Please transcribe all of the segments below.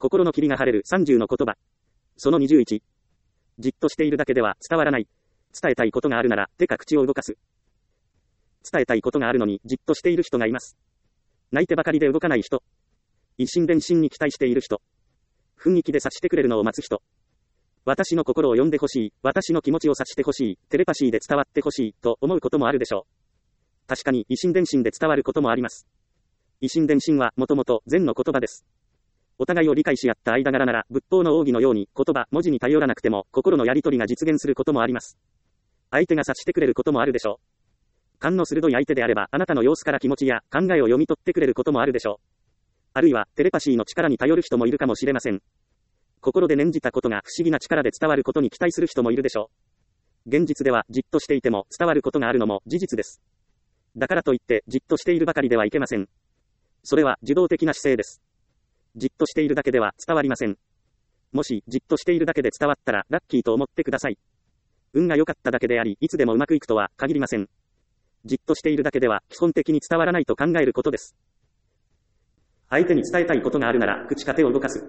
心の霧が晴れる30の言葉。その21。じっとしているだけでは伝わらない。伝えたいことがあるなら手か口を動かす。伝えたいことがあるのにじっとしている人がいます。泣いてばかりで動かない人。一心伝心に期待している人。雰囲気で察してくれるのを待つ人。私の心を読んでほしい、私の気持ちを察してほしい、テレパシーで伝わってほしい、と思うこともあるでしょう。確かに、一心伝心で伝わることもあります。一心伝心は、もともと、禅の言葉です。お互いを理解し合った間柄なら、仏法の奥義のように、言葉、文字に頼らなくても、心のやりとりが実現することもあります。相手が察してくれることもあるでしょう。勘の鋭い相手であれば、あなたの様子から気持ちや考えを読み取ってくれることもあるでしょう。あるいは、テレパシーの力に頼る人もいるかもしれません。心で念じたことが不思議な力で伝わることに期待する人もいるでしょう。現実ではじっとしていても伝わることがあるのも事実です。だからといってじっとしているばかりではいけません。それは受動的な姿勢です。じっとしているだけでは伝わりません。もしじっとしているだけで伝わったらラッキーと思ってください。運が良かっただけであり、いつでもうまくいくとは限りません。じっとしているだけでは基本的に伝わらないと考えることです。相手に伝えたいことがあるなら口か手を動かす。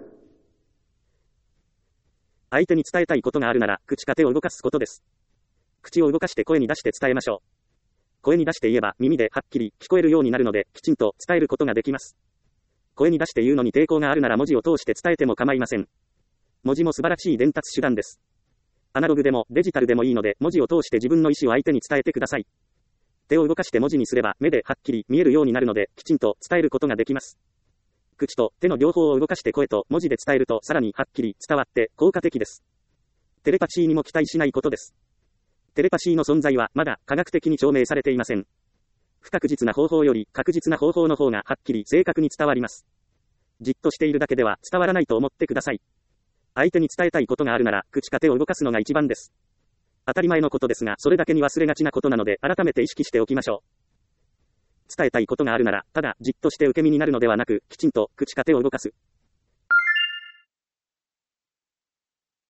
相手に伝えたいことがあるなら、口か手を動かすことです。口を動かして声に出して伝えましょう。声に出して言えば耳ではっきり聞こえるようになるので、きちんと伝えることができます。声に出して言うのに抵抗があるなら文字を通して伝えても構いません。文字も素晴らしい伝達手段です。アナログでもデジタルでもいいので、文字を通して自分の意思を相手に伝えてください。手を動かして文字にすれば、目ではっきり見えるようになるので、きちんと伝えることができます。口と手の両方を動かして声と文字で伝えるとさらにはっきり伝わって効果的です。テレパシーにも期待しないことです。テレパシーの存在はまだ科学的に証明されていません。不確実な方法より確実な方法の方がはっきり正確に伝わります。じっとしているだけでは伝わらないと思ってください。相手に伝えたいことがあるなら口か手を動かすのが一番です。当たり前のことですが、それだけに忘れがちなことなので改めて意識しておきましょう。伝えたいことがあるなら、ただじっとして受け身になるのではなく、きちんと口か手を動かす。